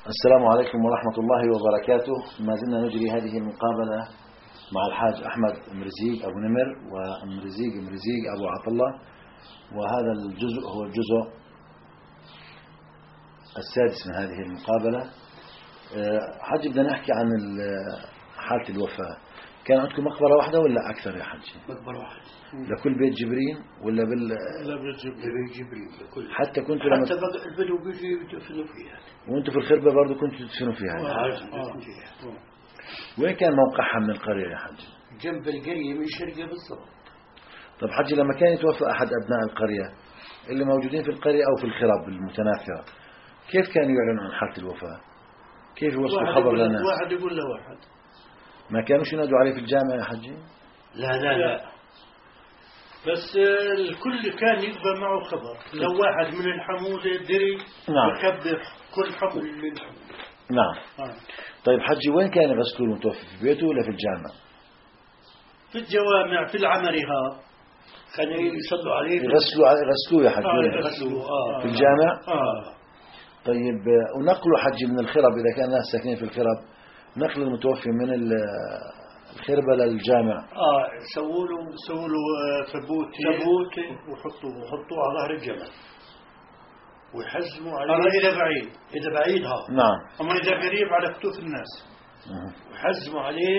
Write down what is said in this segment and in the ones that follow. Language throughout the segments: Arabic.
السلام عليكم ورحمة الله وبركاته. ما زلنا نجري هذه المقابلة مع الحاج أحمد مرزيق أبو نمر ومرزيق أبو عطلة، وهذا الجزء هو الجزء السادس من هذه المقابلة. حاج بدنا نحكي عن حالة الوفاة. كان عندكم مقبرة واحدة ولا أكثر يا حاج؟ مقبرة واحدة لكل بيت جبرين ولا لا بيت جبرين لكل. حتى كنتوا لما البدو بيجي يدفنوا فيها، وانتوا في الخربة برضو كنتوا تدفنوا فيها؟ وين كان موقعها من القرية يا حج؟ جنب القرية من الشرقة بالضبط. طب حج، لما كان يتوفى أحد أبناء القرية اللي موجودين في القرية أو في الخراب المتناثرة، كيف كانوا يعلنوا عن حالة الوفاة؟ كيف يوصلوا الخبر للناس؟ واحد يقول له واحد. ما كانوش ينادوا عليه في الجامع يا حجي؟ لا بس الكل كان يقبل معه خبر. لو واحد من الحمولة دري يكبر كل حمل من الحمولة. نعم. طيب حجي، وين كان يغسلوا المتوفى، في بيته ولا في الجامع؟ في الجوامع، في العمرها كانوا يصلوا عليه. يغسلوه يا حجي؟ يغسلوه في الجامع. طيب، ونقلوا حجي من الخرب، إذا كان الناس ساكنين في الخرب، نقل المتوفي من الخربة للجامع. سووا له ثبوته وحطوه على ظهر الجمل ويحزموا عليه. إذا بعيد نعم. أما إذا قريب على كتوف الناس ويحزموا عليه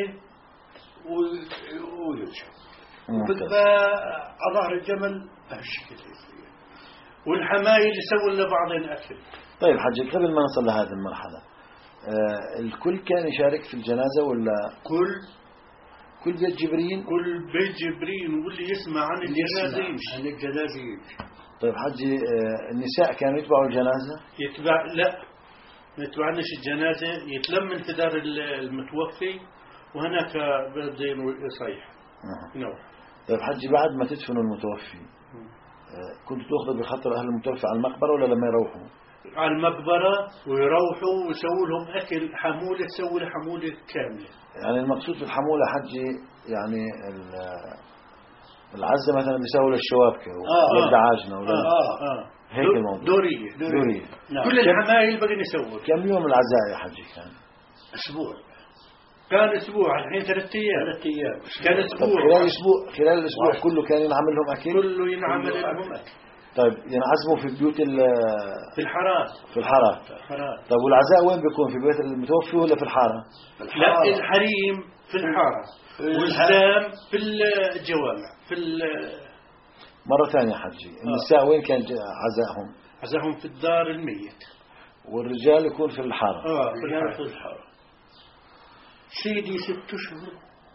ويرجع على ظهر الجمل بهالشكل. والحمايل يسووا لبعضهم أكل. طيب حجي، قبل ما نصل لهذه المرحلة، الكل كان يشارك في الجنازة ولا كل بيت جبرين؟ كل بيت جبرين، واللي يسمع عن الجنازة يمشي. طيب حجي، النساء كانوا يتبعوا الجنازة؟ لا، ما يتبعناش الجنازة، يتلم من في دار المتوفي وهناك بدين يصيح نوع. طيب حجي، بعد ما تدفنوا المتوفي كنت تأخذوا بخطر أهل المتوفي على المقبرة ولا لما يروحوا؟ على المقبرة ويروحوا ويسووا لهم أكل حمولة، تسوي له حمولة كاملة. يعني المقصود في الحمولة حجي يعني العزة مثلا بيسووا للشوابكة والدعاجنة ولا هيك الموضوع. دورية. كل الحمايل بقين يسووا. كم يوم العزاء يا حجي كان؟ أسبوع. كان أسبوع، الحين 3 أيام. كان أسبوع. خلال الأسبوع كله كان ينعمل لهم أكل؟ كله ينعمل لهم أكل. طيب ينعزموا في بيوت في الحارات. طيب والعزاء وين بيكون، في بيت المتوفي ولا في الحارة؟ لا، الحريم في الحارة والإسلام في الجوامع. مرة ثانية حجي، النساء وين كان عزاهم في الدار الميت، والرجال يكون في الحارة. في الحارة. سيدي 6 أشهر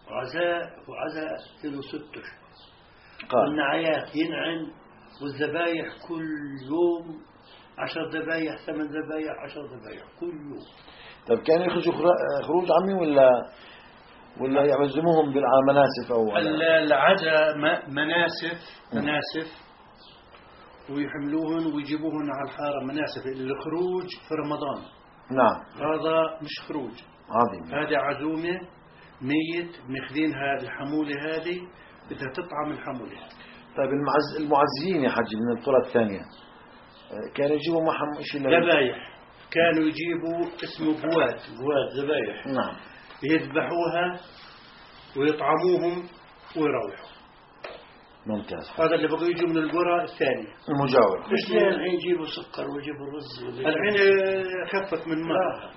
وعزاء له 6 أشهر. والنعيات ينعن، والذبايح كل يوم 10 ذبايح 8 ذبايح 10 ذبايح كل يوم. طيب كانوا يخرجوا خروج عمي ولا يعزموهم بالمناسف أو العزاء مناسف ويحملوهن ويجيبوهن على الحارة مناسف. الخروج في رمضان. نعم. هذا مش خروج عظيم. هذه عزومة ميت ماخذينها الحمولة، هذه بدها تطعم الحمولة. طيب المعزيين يا حجي من القرى الثانية كانوا يجيبوا معهم شيء ذبايح، كانوا يجيبوا اسمه بواد ذبايح. نعم. يذبحوها ويطعموهم ويروحوا. ممتاز. هذا اللي بقوا يجوا من القرى الثانية المجاورة. مش الحين يجيبوا سكر ويجيبوا رز. الحين خفت من مرة.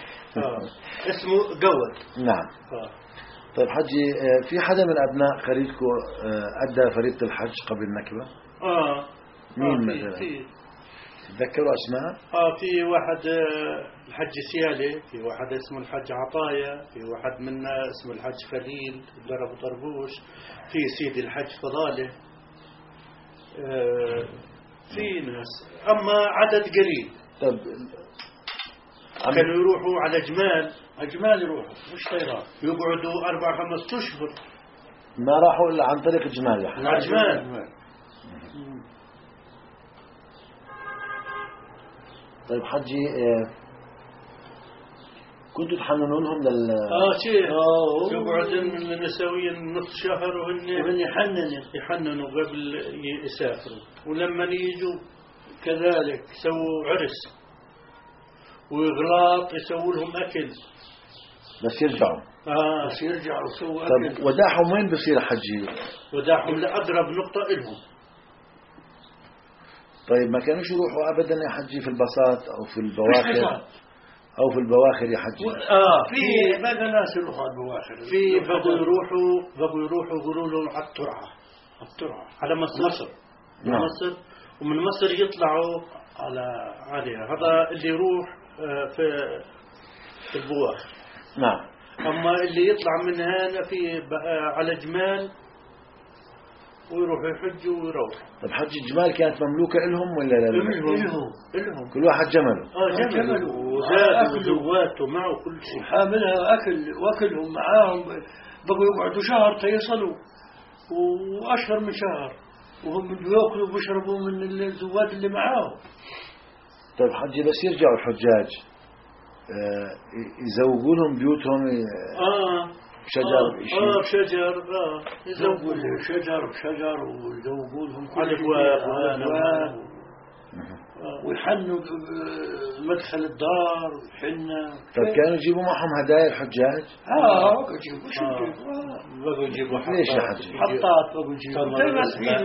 اسمه قوت. نعم. طيب حجي، في حدا من أبناء قريتكم أدى فريضة الحج قبل النكبة؟ مين مثلا؟ تذكروا أسماء؟ في واحد الحج سيالي، في واحد اسمه الحج عطايا، في واحد منا اسمه الحج خليل ضرب طربوش، في سيدي الحج فضالة. في ناس، أما عدد قليل. طب كانوا يروحوا على أجمال يروحوا مش طيران، يقعدوا 4-5 أشهر. ما راحوا إلا عن طريق الجمال يا حجي. الأجمال. طيب حجي، كنتوا تحننوا لهم شيء يقعدن النسويين نص شهر وهن يحننوا قبل يسافروا، ولما يجوا كذلك سووا عرس وإغلاط يسووا لهم أكل بس يرجعوا. بس يرجعوا يسووا طب أكل. وداعهم وين بصير حجي؟ وداعهم لأقرب نقطة إلهم. طيب ما كانوش يروحوا أبدا يا حجي في البساط أو في البواخر أو في البواخر يا حجي؟ في بعض الناس يروحوا على البواخر. في بقوا يروحوا يقولوا لهم على الترعة على مصر. من مصر، ومن مصر يطلعوا عليها. هذا اللي يروح في البواخر. نعم. أما اللي يطلع من هنا على جمال ويروحوا يحجوا ويروحوا. طب حج الجمال كانت مملوكة إلهم ولا لا؟ إلهم كل واحد جمله. جمل وزاد وزواته معه كل شيء. حاملها وأكلهم معاهم. بقوا يقعدوا شهر تيصلوا، وأشهر من شهر، وهم يأكلوا ويشربوا من الزواد اللي معاهم. طيب حجي بس يرجعوا الحجاج يزوقوا لهم بيوتهم شجر شجر يزوقوا شجر ويزوقوا لهم على الأبواب ويحنوا مدخل الدار ويحنوا. طيب كانوا يجيبوا معهم هدايا الحجاج؟ بقوا يجيبوا ليش يا حجي؟ حطات بقوا يجيبوا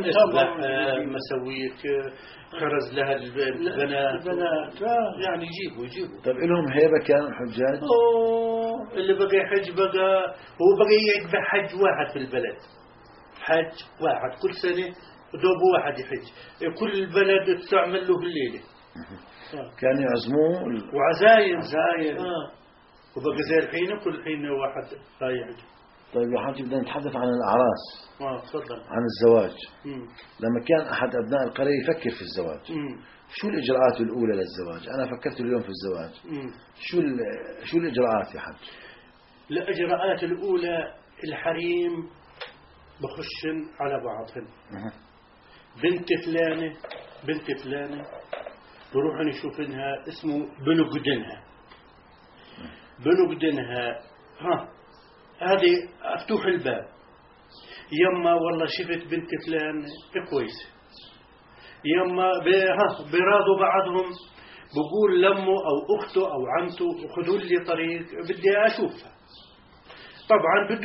مسويك خرز لها البنات يعني يجيبوا. طيب إلهم هيبة كانوا الحجاج؟ اللي بقى يحج هو بقى يذبح حج واحد في البلد. حج واحد كل سنة دوب واحد يحج. كل البلد تستعمل له الليلة. كانوا يعزموه وعزايم وبقى زي الحين كل حين واحد رايح. طيب يا حاج بدنا نتحدث عن الأعراس. تفضل. عن الزواج. لما كان أحد أبناء القرية يفكر في الزواج، شو الإجراءات الأولى للزواج؟ أنا فكرت اليوم في الزواج. شو الإجراءات يا حاج؟ الإجراءات الأولى الحريم بخشن على بعضهن. بنت فلانة بروح نشوفنها اسمه بنقدنها هذه افتوح الباب. يما والله شفت بنت فلان كويسة. يما برادوا بعضهم بقول لمه أو أخته أو عمته خذوا لي طريق بدي أشوفها. طبعا بده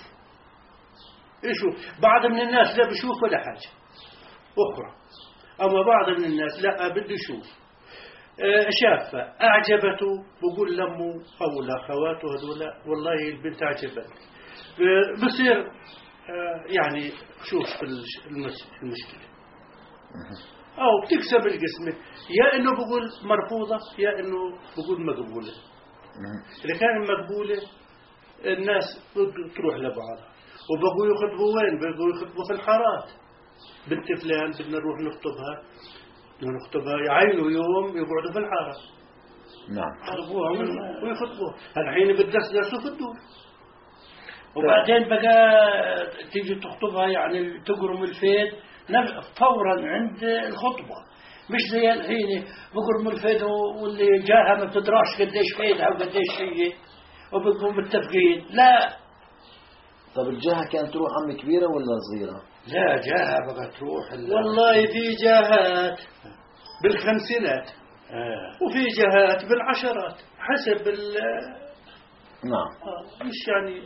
يشوف. بعض من الناس لا بشوف ولا حاجة أخرى، أما بعض من الناس لا بده يشوف. شافة أعجبته بقول لمه أو لأخواته هذولا والله البنت عجبتني. بصير يعني شوف المشكلة أو بتكسب القسمة، يا إنه بقول مرفوضة يا إنه بقول مقبولة. إذا كان مقبولة الناس تروح لبعضها وبقوا يخطبوا وين؟ بقوا يخطبوا في الحارات. بنت فلان بدنا نروح نخطبها يعينوا يوم يقعدوا في الحارة. نعم. يخطبوها ويخطبوها. الحين بتدسدسوا في الدور. وبعدين بقى تيجي تخطبها يعني تقرم الفيد فورا عند الخطبة، مش زي الحين بقرم الفيد واللي جاها ما بتدراش قديش فيدها وقديش هي وبقوا متفقين. لا. طب الجاهة كانت تروح عم كبيرة ولا صغيرة؟ لا جاهة بقى تروح والله في جاهات بالخمسينات وفي جاهات بالعشرات حسب نعم. مش يعني.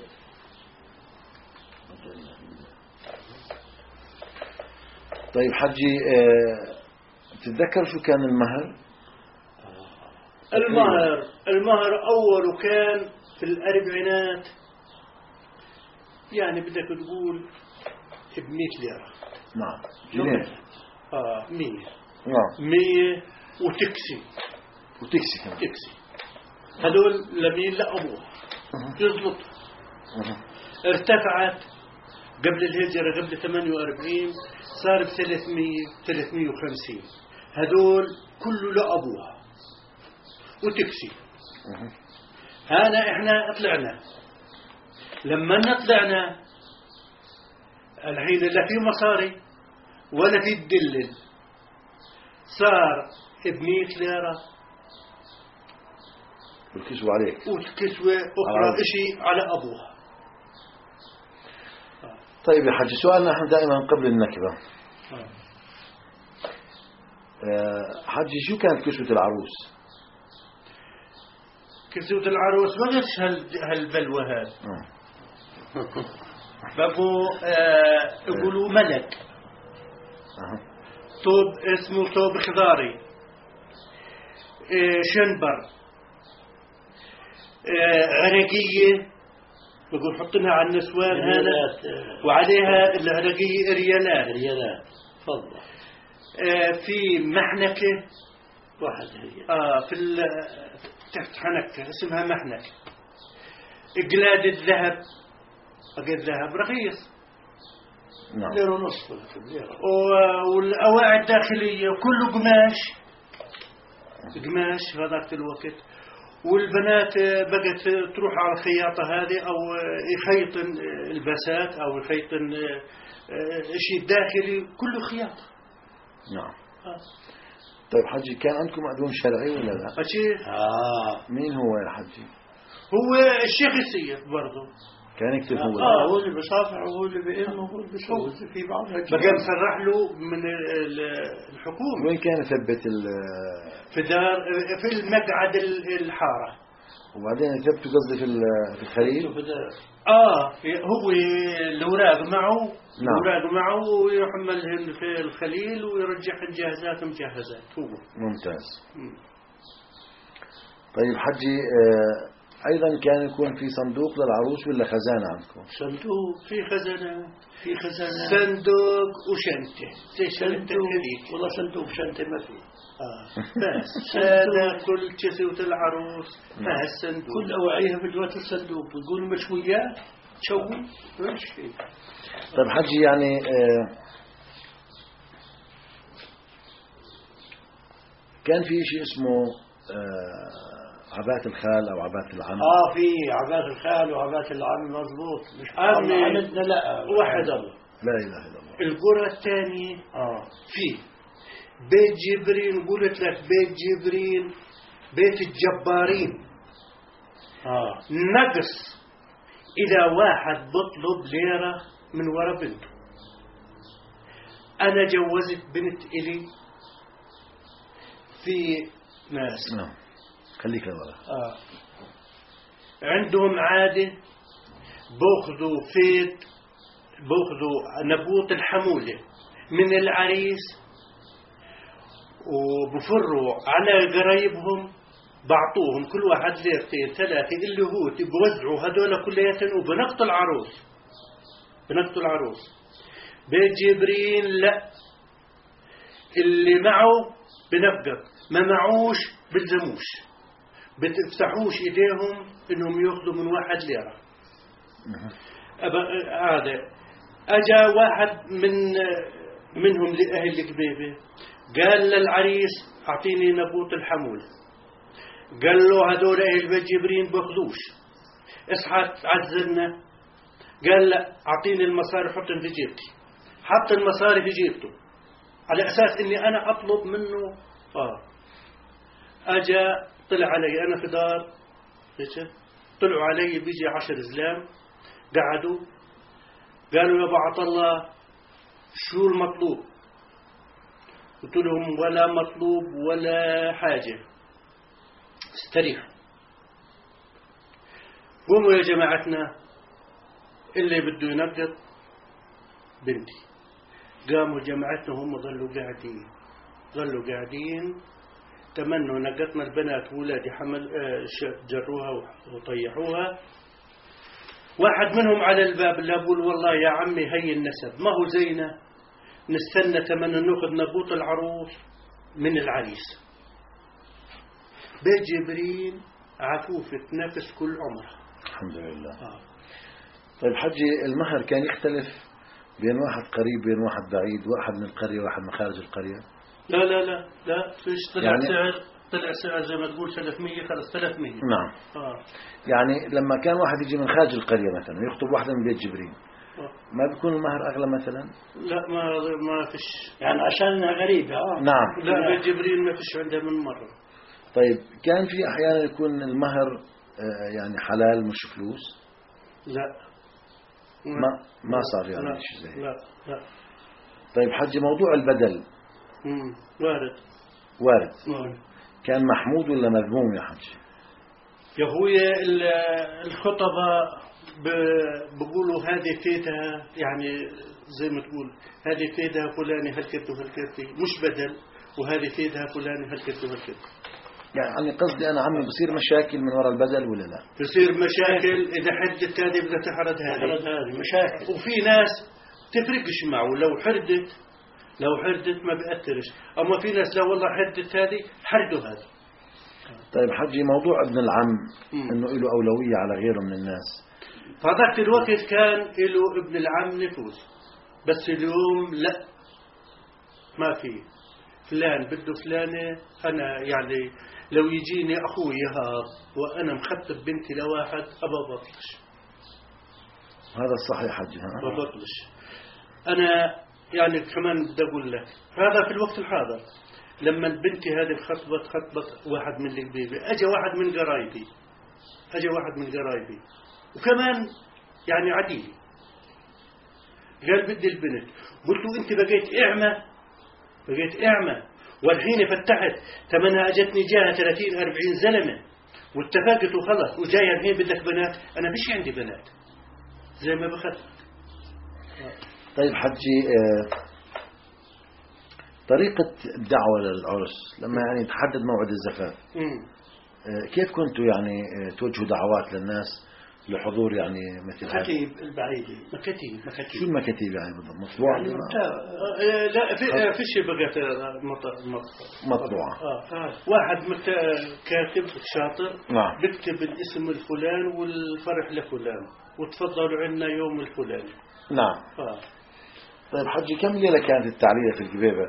طيب حجي تتذكر شو كان المهر؟ المهر أول كان في الأربعينات، يعني بدك تقول ب100 ليرة. نعم. جنيه. 100. نعم. 100 وتكسي كمان. تكسي هذول لمين؟ لأبوها يزلط. ارتفعت قبل الهجرة قبل 48 صار ب350. هذول كله لأبوها وتكسي. احنا طلعنا. لما طلعنا الحين لا في مصاري ولا في الدلل، صار ب100 ليرة والكسوة عليك والكسوة أخرى إشي على أبوها. طيب يا حجي سؤالنا نحن دائما قبل النكبة. حجي شو كانت كسوة العروس؟ كسوة العروس ما قلتش هالبلوى هذا. بقوا يقولوا ملك، طوب اسمه طوب خضاري، شنبر، عرقية بقول حطناها على النسوان هذا، وعليها العرقية ريالات. تفضل. في محنكة واحد هي في تحت حنكة اسمها محنكة. قلاد الذهب، الذهب رخيص، نعم. ليرة ونص. والأواعي الداخلية كله قماش في هذاك الوقت. والبنات بقت تروح على الخياطة هذه أو يخيطن البسات أو يخيطن شيء داخلي كله خياطة. نعم. طيب حجي، كان عندكم مأذون شرعي ولا لا؟ مين هو يا حجي؟ هو الشيخ السيد برضه كان يكتب هو. هو اللي بصافع وهو اللي بإنه وهو اللي بيسوي في بعض بقى مسرح له من الحكومة. وين كان يثبت في دار، في المقعد الحارة. وبعدين يثبتوا قصدي في الخليل. هو الأوراق معه. نعم. الأوراق معه ويحملهن في الخليل ويرجعهن جاهزات مجهزات هو. ممتاز. طيب حجي، أيضا كان يكون في صندوق للعروس ولا خزانة عندكم؟ صندوق، في خزانة. صندوق وشنطة زي شنطة هذيك. والله صندوق وشنطة ما في. بس هذا كل كسوة العروس فيها الصندوق. كل أواعيها في جوات الصندوق. بتقول مشويات تشوي مش في. طيب حجي، يعني كان في شيء اسمه عباءة الخال أو عباءة العم. في عباءة الخال وعباءة العم، مضبوط. مش عندنا لا واحد الله. لا إله إلا الله. القرى الثانية في بيت جبرين. قلت لك بيت جبرين بيت الجبارين. نقص إذا واحد بطلب ليرة من وراء بنته. أنا جوزت بنت إلي في ناس. نعم. خليك لورا. عندهم عادة بأخذوا نبوط الحمولة من العريس وبفروا على قرايبهم، بعطوهم كل واحد ليرتين ثلاثة اللي هو بوزعوا هذول كلياتهم وبنقطوا العروس. بيت جبرين لا، اللي معه بنبقى، ما معوش بلزموش، بتفتحوش ايديهم انهم ياخذوا من واحد ليرة. هذا اجا واحد منهم لأهل الكبيبة قال للعريس اعطيني نبوط الحمول. قال له هذول اهل بيت جبرين باخذوش، اصحى تعذرنا. قال لا، اعطيني المصاري حطهم في جيبتي. حط المصاري في جيبته على اساس اني انا اطلب منه. اجا طلع علي انا في دار، طلعوا علي بيجي 10 زلام قعدوا قالوا يا ابو عطله شو المطلوب؟ قلت لهم ولا مطلوب ولا حاجة، استريحوا. قوموا يا جماعتنا اللي بده ينقط بنتي. قاموا جماعتنا هم ظلوا قاعدين تمنوا نقطنا البنات وولادي حمل جروها وطيحوها. واحد منهم على الباب اللي أقول والله يا عمي هي النسب ما هو زينا، نستنى تمنى ناخذ نبوط العروس من العريس. بيت جبرين عفوفة نفس كل عمره الحمد لله. طيب حجي، المهر كان يختلف بين واحد قريب بين واحد بعيد، واحد من القرية واحد من خارج القرية؟ لا لا لا لا، فيش طلع سعر، طلع سعر زي ما تقول 300 خلص 300. نعم. يعني لما كان واحد يجي من خارج القرية مثلا يخطب واحدة من بيت جبرين ما بيكون المهر أغلى مثلا؟ لا ما فيش، يعني عشان غريبة. نعم. لا بيت جبرين ما فيش عنده من مرة. طيب كان في أحيانا يكون المهر يعني حلال مش فلوس؟ لا ما صار يعني شيء زي. لا. طيب حجي، موضوع البدل وارد. كان محمود ولا مذموم يا حجي؟ يا أخويا الخطبة بقولوا هذه فيتها يعني زي ما تقول هذه فيتها فلاني هالكت وهالكت مش بدل، وهذه فيتها فلاني هالكت وهالكت. يعني قصدي أنا عمي بصير مشاكل من وراء البدل ولا لا؟ بصير مشاكل إذا حدت هذه بدها تحرد هذه مشاكل. وفي ناس تفرقش معه لو حردت ما بيأثرش، أما في ناس لو والله حردت هذه حردوا هذه. طيب حجي موضوع ابن العم إنه له أولوية على غيره من الناس، فذاك الوقت كان له ابن العم نفوذ، بس اليوم لا ما في فلان بده فلانة. أنا يعني لو يجيني أخوي هذا وأنا مخطب بنتي لواحد أبا بطلش. هذا الصحيح حجي. ما بطلش. أنا يعني كمان بدي أقول لك هذا في الوقت الحاضر لما بنتي هذه خطبت واحد من القبيبة، أجا واحد من قرايبي وكمان يعني عديلي قال بدي البنت. قلت له أنت بقيت أعمى والحين فتحت تمنها أجتني جاها 30-40 زلمة واتفقت وخلص وجاية الحين بدك بنات. أنا فيش عندي بنات زي ما بخطب. طيب حجي طريقة الدعوة للعرس لما يعني تحدد موعد الزفاف كيف كنتوا يعني توجهوا دعوات للناس لحضور يعني مثل هذا؟ مكاتيب البعيدة مكاتيب. شو المكاتيب يعني بالضبط؟ مطبوعة؟ يعني لا في شيء بقت مطبوعة. واحد كاتب شاطر نعم. بكتب الاسم الفلان والفرح لفلان وتفضلوا عنا يوم الفلاني. نعم. طيب حجي كم ليلة كانت التعليلة في القبيبة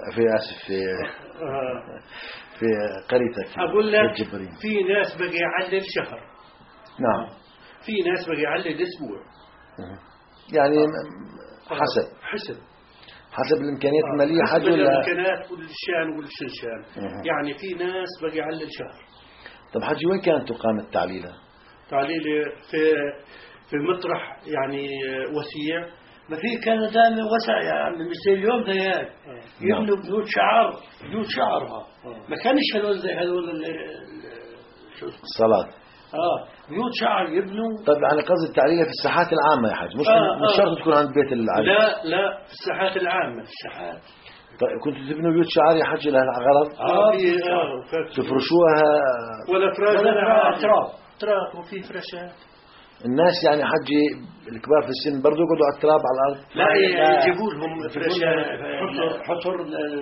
في قريتك؟ أقول لك الجبرين. في ناس بقى يعلل شهر. نعم. في ناس بقى يعلل أسبوع. يعني حسب الإمكانيات المالية حج ولا الإمكانيات والشان والشنشان. يعني في ناس بقى يعلل شهر. طب حجي وين كانت تقام التعليلة؟ تعليلة في مطرح يعني وسيع. ما في كان دائما وسع يعني مش زي اليوم ذيك يبنوا بيوت شعرها ما كانش هذول زي هذول الصلاة. بيوت شعر يبنوا. طيب يعني قصد التعليلة في الساحات العامة يا حاج مش شرط تكون عند بيت العريس. لا في الساحات العامة. الساحات. طيب كنتوا تبنوا بيوت شعر يا حج لهالغرض؟ تفرشوها ولا فراش تراب وفي فراشات. الناس يعني حجي الكبار في السن برضو يقعدوا على التراب على الأرض؟ لا يجيبوا لهم فراشات حصر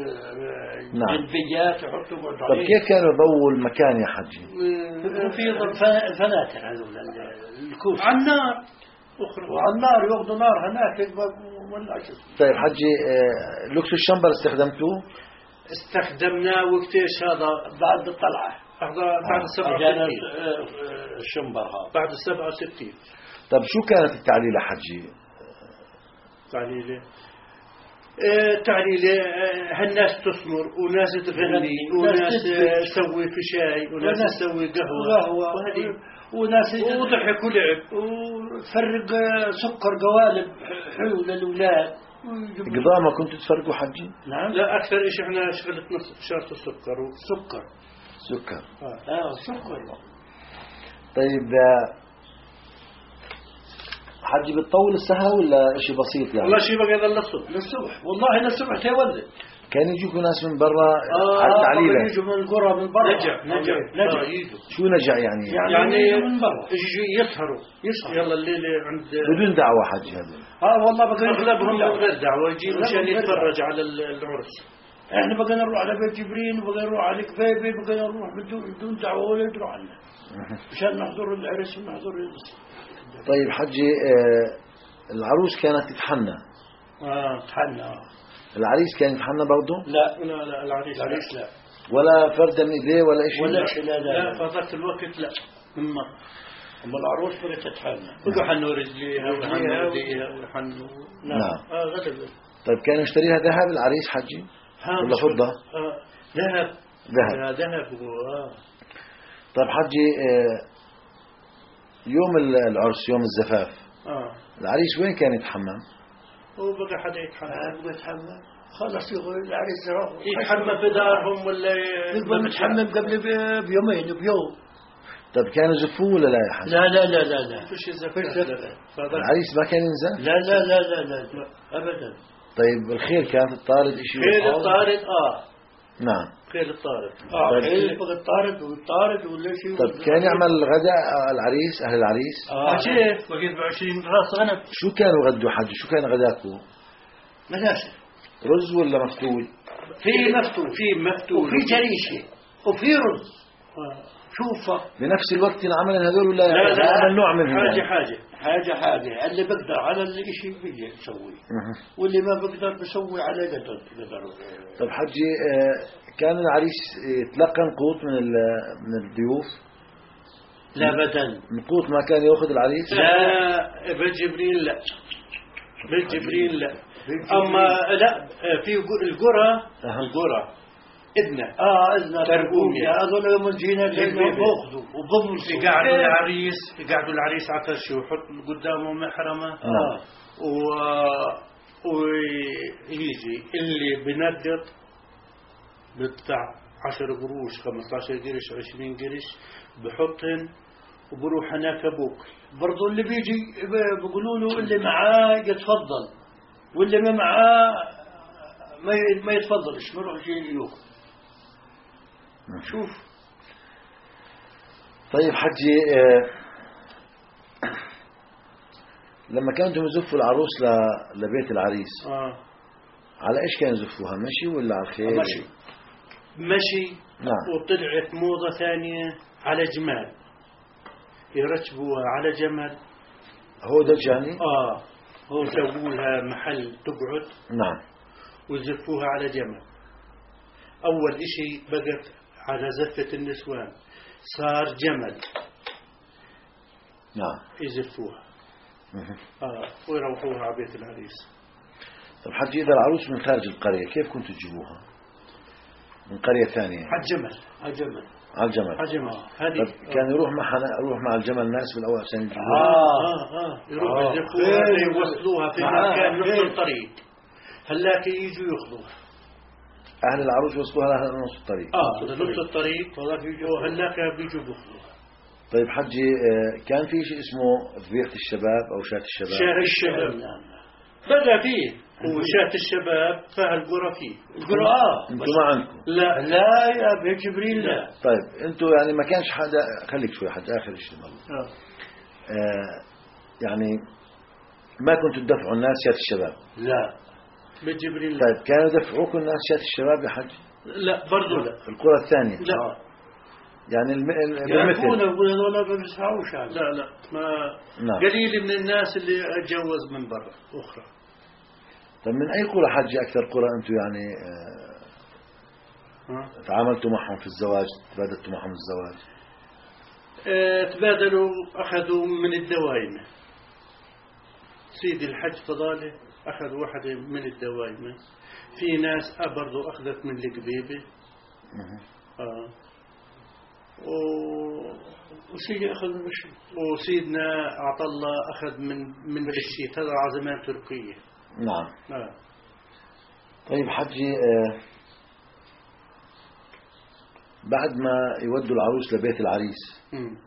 جلبيات يحطوا. طب كيف كانوا يضووا المكان يا حجي؟ في الفناتر هذول الكوس على النار وعلى النار ياخذوا نار هناك ولا شيء. طيب حجي لوكس الشمبر استخدمناه وقتاش هذا بعد الطلعة بعد 67 الشمبر هذا بعد 67. طب شو كانت التعليلة حجي؟ تعليلة هالناس تثمر وناس تغني وناس تسوي في شاي وناس تسوي قهوة وهذه وناس وضحك ولعب وفرق سكر قوالب حلو للأولاد. قضاء ما كنتوا تفرقوا حجي؟ نعم. لا أكثر إيش إحنا شغلتنا شارة السكر سكر. طيب حجي بتطول السهرة ولا شيء بسيط يعني؟ والله شيء بقى للصبح والله للصبح تولد. كان يجوكوا ناس من برا على التعليلة. يجوا من القرى من برا. نجع. شو نجع يعني من برا يجوا يسهروا يلا الليلة عند بدون دعوة حج هذا. والله بقى أغلبهم من غير دعوة يجي مشان يتفرج على العرس. احنا بقينا نروح على بيت جبرين وبقينا نروح على كبيبي بقينا نروح بدون دعوة ولا يدروا عنا مشان نحضر العرس ونحضر العرس. طيب حجي العروس كانت تتحنى. تحنى. العريس كان يتحنى برضه؟ لا العريس لا. ولا فردا من ايديه ولا شيء؟ ولا شيء. لا فضلت الوقت لا من مرة. أما العروس بدها تتحنى. كله حنوا رجليها وحنوا يديها وحنوا. نعم. غدر. طيب كان يشتريها ذهب العريس حجي؟ ولا فضة؟ ذهب. طيب حجي يوم العرس يوم الزفاف العريس وين كان يتحمم؟ هو بقى حدا يتحمم خلص يقول العريس يتحمم في دارهم ولا يقبل متحمم قبل بيومين وبيوم. طيب كانوا يزفوه ولا لا يا حاج؟ لا لا لا لا لا فيش فيش زفة. العريس ما كان ينزل؟ لا لا لا لا لا أبدا. طيب الخيل كانت الطارد شيء؟ خيل الطارد نعم. خيل الطارد طيب. خيل فوق الطارد والطارد ولا شيء. طيب كان يعمل الغداء العريس أهل العريس؟ كيف؟ بقيت ب20 راس غنم. شو كانوا غدوا حج؟ شو كان غداكم؟ مناسف. رز ولا مفتول؟ في مفتول وفي جريشة وفي رز. شوفه بنفس الوقت انعمل هذول ولا لا عمل نوع منهم؟ حاجة اللي بقدر على الشيء بيجي يسوي، واللي ما بقدر بسوي على قدر. طب حجي كان العريس يتلقى نقوط من الضيوف؟ لا أبدا. نقوط ما كان يأخذ العريس؟ لا بالجبرين لا. بالجبرين لا. أما لا في القرى إذنه إذنه تربوية. هذول يوم الجينا بأخذوا وبمسوا. يقعدوا العريس على كرسي ويحط قدامه محرمة. ويجي اللي بنقط بتاع 10 قروش 15 قرش 20 قرش بحطهن وبروح هناك ابوك. برضو اللي بيجي بيقولوا له اللي معاه يتفضل، واللي ما معاه ما يتفضلش، ما يروح يجي ياخذ. شوف. طيب حجي لما كانوا يزفوا العروس لبيت العريس على ايش كانوا يزفوها؟ مشي ولا على الخيل؟ مشي. نعم. وطلعت موضة ثانية على جمال، يركبوها على جمل. هو دجاني؟ هو سووا لها محل تقعد. نعم. ويزفوها على جمل. أول إشي بقت على زفة النسوان، صار جمل. نعم. يزفوها. ويروحوها على بيت العريس. طب حجي إذا العروس من خارج القرية كيف كنتوا تجيبوها؟ من قرية ثانية؟ على الجمل. على الجمل. هذه كان يروح مع الجمل ناس بالأول عشان يجيبوها. يروحوا يزفوها يوصلوها في مكان نص الطريق، هلاك يجوا ياخذوها. أهل العروس وصلوها لها نص الطريق. نص الطريق هلاك بيجوا بياخذوها. طيب حجي كان في شيء اسمه ذبيحة الشباب أو شاة الشباب؟ شاة الشباب بقى فيه، وشاة الشباب فهالقرى فيه. القرى انتوا ما عندكم؟ لا يا بيت جبريل لا. طيب انتوا يعني ما كانش حدا، خليك شوي حد آخر شيء يعني ما كنتوا تدفعوا الناس شاة الشباب؟ لا. بيت جبريل لا. طيب كانوا يدفعوكم الناس شاة الشباب يا حج؟ لا برضو لا. القرى الثانية؟ لا. يعني يعرفون يقول هذول ما بيسمعوش. لا ما قليل من الناس اللي اتجوز من برا أخرى. طيب من أي قرى حج أكثر قرى أنتوا يعني تعاملتوا معهم في الزواج، تبادلتوا معهم الزواج؟ تبادلوا، أخذوا من الدوايمة. سيدي الحج فضاله أخذ واحدة من الدوايمة. في ناس برضو أخذت من القبيبة. وسيدي أخذ من الشيء، وسيدنا عطا الله أخذ من الشيء. هذا عزمان تركية. نعم. طيب حجي بعد ما يودوا العروس لبيت العريس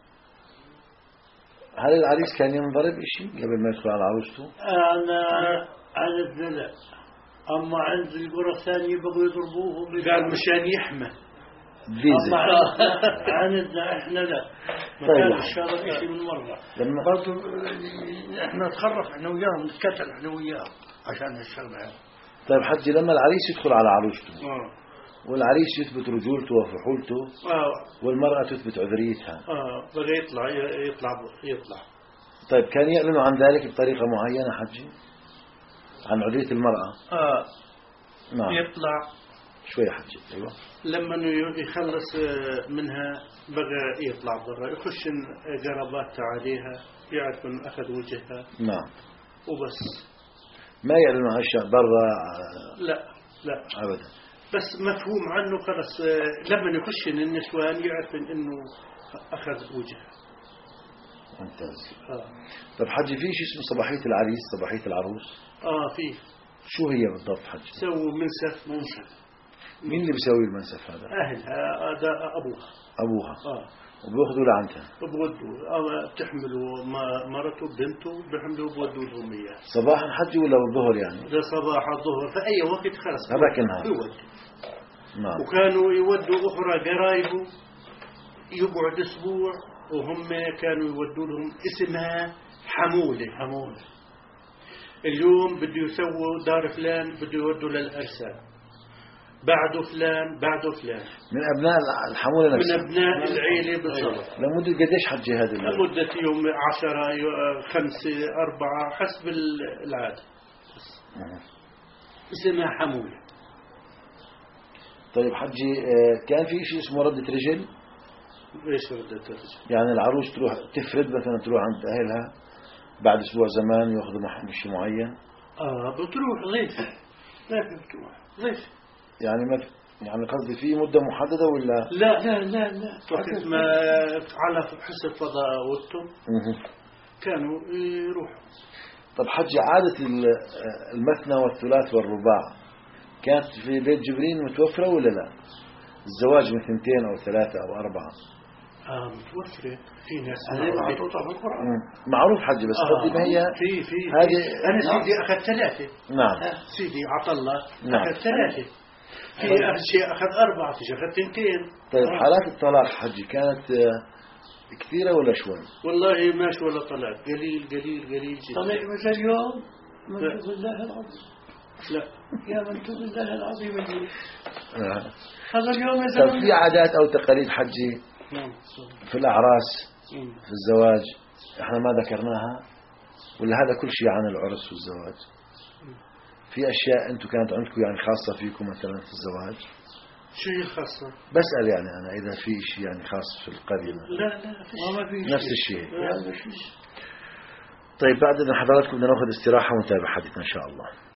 هل العريس كان ينضرب إشي قبل ما يدخل على عروسته؟ أنا عندنا لا، أما عند القرى الثانية بقوا يضربوهم. قال مشان يحمى. فيزا. عندنا إحنا لا. ما طيب. كان الشارع إشي من مرة. لما برضو إحنا نتخرف إحنا وياهم، نتكتل إحنا وياهم عشان هالشغلة. طيب حجي لما العريس يدخل على عروسته والعريس يثبت رجولته وفحولته والمرأة تثبت عذريتها بقى يطلع. طيب كان يعلنوا عن ذلك بطريقة معينة حجي عن عذرية المرأة؟ نعم. يطلع شوي حجي. أيوة. لما يخلص منها بقى يطلع برا، يخش قرابات عليها، يعرف من أخذ وجهها. نعم. وبس. ما يعلنوا عن أشياء برا؟ لا أبدا. بس مفهوم عنه خلص. لما يخش النسوان يعرف إنه أخذ وجهها. ممتاز. طب حجي في شيء اسمه صباحية العريس صباحية العروس؟ فيه. شو هي بالضبط حجي؟ سووا منسف. مين اللي بيسوي المنسف هذا؟ أهلها. هذا أبوها. وبياخذوا لعنتها بودوا أو بتحملوا مرته بنته بيحملوا بودوا لهم إياه صباحا حجي ولا بالظهر يعني؟ لصباح الظهر في أي وقت خلص هذاك النهار. بيودوا. نعم. وكانوا يودوا أخرى قرايبه يقعد أسبوع وهم كانوا يودوا لهم اسمها حمولة. اليوم بده يسووا دار فلان بده يودوا للأرسال بعده فلان من أبناء الحمولة من نفسها. أبناء العيلة بالضبط. لمدة قديش حجي هذا لمدة يوم 10 5 4 حسب العادة اسمها حمولة. طيب حجي كان في شيء اسمه ردة رجل؟ ايش ردة الرجل؟ يعني العروس تروح تفرد مثلا تروح عند أهلها بعد أسبوع زمان يأخذوا معهم شيء معين. بتروح ضيف بتروح ضيف يعني قصدي في مدة محددة ولا؟ لا وقت ما على حسب فضاوتهم كانوا يروحوا. طب حجي عادة المثنى والثلاث والرباع كانت في بيت جبرين متوفرة ولا لا؟ الزواج من 2 أو 3 أو 4 متوفرة في ناس معطوطة في القرآن. معروف حجي بس قصدي ما هي في هذه. أنا سيدي أخذ 3. نعم. سيدي عطا الله نعم. أخذ 3. في شيء أخذ 4 في شيء أخذ 2. طيب حالات الطلاق حجي كانت كثيرة ولا شوي؟ والله ماشي ولا طلاق قليل جدا. طلع مثل اليوم من تقول الله العظيم. لا يا من تقول الله العظيم اليوم. هذا اليوم مثلا في عادات أو تقاليد حجي في الأعراس في الزواج احنا ما ذكرناها ولا هذا كل شيء عن العرس والزواج؟ في أشياء أنتم كانت عندكم يعني خاصة فيكم مثلا في الزواج؟ شيء خاصة بسأل يعني أنا إذا في شيء يعني خاص في القرية لا في نفس الشيء. طيب بعد إذن حضراتكم بدنا نأخذ استراحة ونتابع حديثنا إن شاء الله.